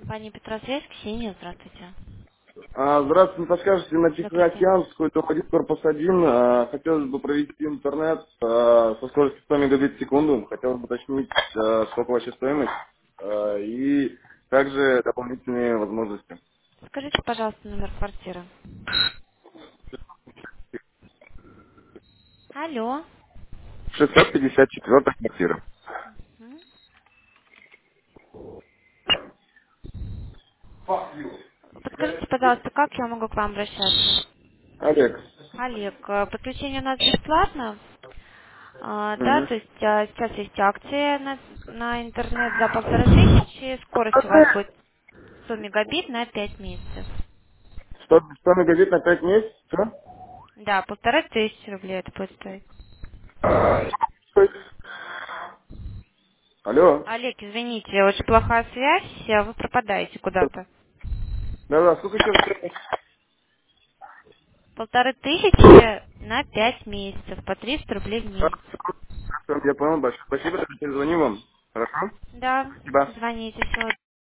Компания Петросвязь, Ксения, здравствуйте. Здравствуйте, не подскажете, на Здравствуйте. Тихоокеанскую, топ-1, корпус 1, хотелось бы провести интернет со скоростью 100 мегабит в секунду. Хотелось бы уточнить, сколько вообще стоимость и также дополнительные возможности. Скажите, пожалуйста, номер квартиры. Алло. 654 квартира. М? Подскажите, пожалуйста, как я могу к вам обращаться? Олег. Олег, подключение у нас бесплатно. Да, Мгм. то есть сейчас есть акция на интернет за 1500, скорость у вас будет 100 мегабит на 5 месяцев. 100 мегабит на 5 месяцев? Что? Да, 1500 рублей это будет стоить. Алло. Олег, извините, очень плохая связь, вы пропадаете куда-то. Да-да, сколько еще раз? 1500 на 5 месяцев, по 300 рублей в месяц. Я понял, большое спасибо, перезвоним вам. Хорошо? Да, Спасибо. звоните, всего